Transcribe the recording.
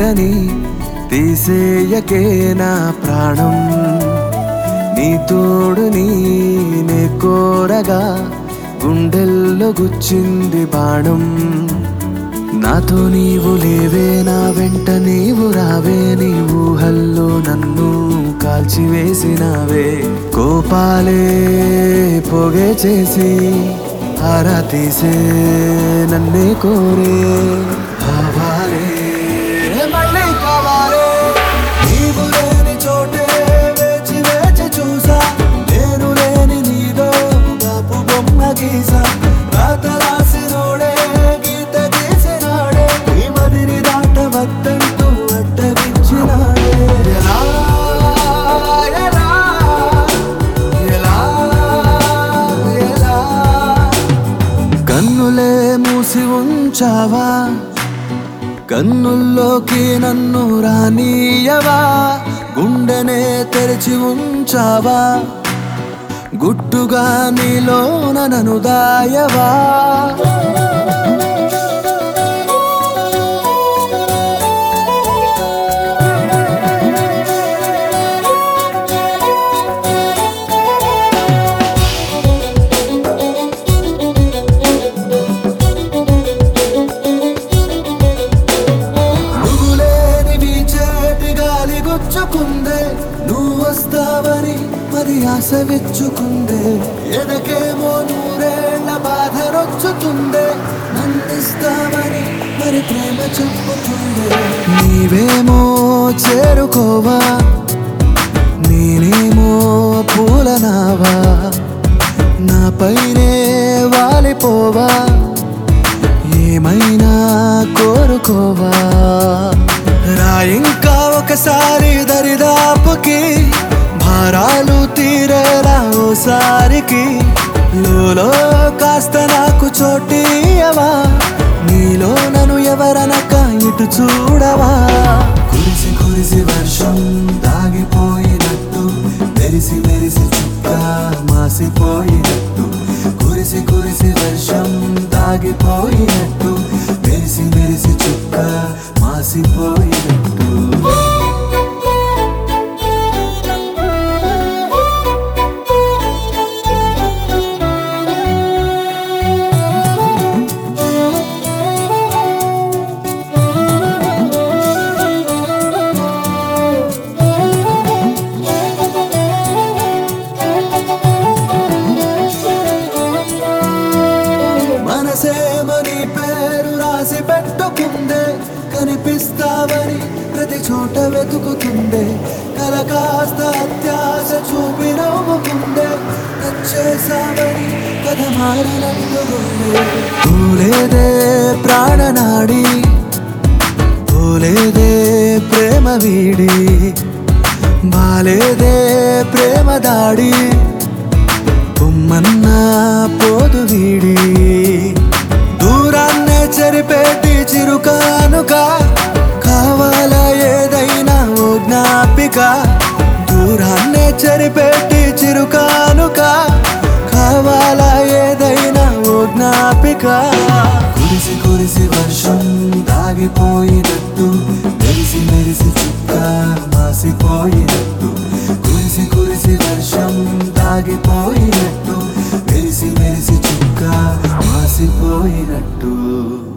లేదని తీసేయకే నా ప్రాణం. నీ తోడుని నే కోరగా గుండెల్లో గుచ్చింది బాణం. నాతో నీవు లేవే, నా వెంట నీవు రావే, నీ ఊహల్లో నన్ను కాల్చివేసినావే. కోపాలే పొగే చేసి ఆరా తీసే నన్నే కోరే భావాలే మళ్ళీ కావాలే. నీవు లేని చోటే వేచి వేచి చూసా, నేను లేని నీలో బాపు బొమ్మ గీసా. రాత రాసినోడే గీత గీసినాడే, ఈ మదిని దాటవద్దంటూ అడ్డగించినాడే. ఎలా ఎలా ఎలా ఎలా కన్నులే మూసి ఉంచావా, కన్నుల్లోకి నన్ను రానీయవా. గుండెనే తెరిచి ఉంచావా, గుట్టుగా నీలోన నన్ను దాయవా. గుచ్చుకుందే నువ్వు వస్తావని మరి ఆశ వెచ్చుకుందే. ఎదకేమో నూరేళ్ల బాధ రొచ్చుతుందే, నన్నిస్తావని మరి ప్రేమ చెప్పుతుందే. నీవేమో చేరుకోవా, నేనేమో పూలనావా. నాపైనే వాలిపోవా, ఏమైనా కోరుకోవా. రా ఇంకా ఒకసారి దరిదాపుకి, భారాలు తీరేలా ఓసారికి. లోలో కాస్త నాకు చోటియవా, నీలో నన్ను ఎవరనక ఇటు చూడవా. కురిసి కురిసి వర్షం దాగిపోయినట్టు, మెరిసి మెరిసి చుక్క మాసిపోయినట్టు. కురిసి కురిసి వర్షం దాగిపోయినట్టు, మెరిసి మెరిసి చుక్క మాసిపోయినట్టు. మనసేమని పేరు రాసి పెట్టుకుందే, కనిపిస్తావని ప్రతి చోట వెతుకుతుందే. కల కాస్త అత్యాశ చూపి నవ్వుకుందే, నచ్చేసావని కథ మారినట్టుకుందే. తూలేదే ప్రాణనాడి, తోలేదే ప్రేమ వీడి. బాలేదే ప్రేమ దాడి, బొమ్మన్నా పోదు వీడి. దూరాన్నే చెరిపేటి చిరుకానుక, కావాలా ఏదైనా ఓ జ్ఞాపిక. దూరాన్నే చెరిపేటి చిరుకానుక, కావాలా ఏదైనా ఓ జ్ఞాపిక. కురిసి కురిసి వర్షం దాగిపోయినట్టు, మెరిసి మెరిసి చుక్క మాసిపోయినట్టు. కురిసి కురిసి వర్షం దాగిపోయినట్టు, మెరిసి మెరిసి చుక్క మాసిపోయినట్టు.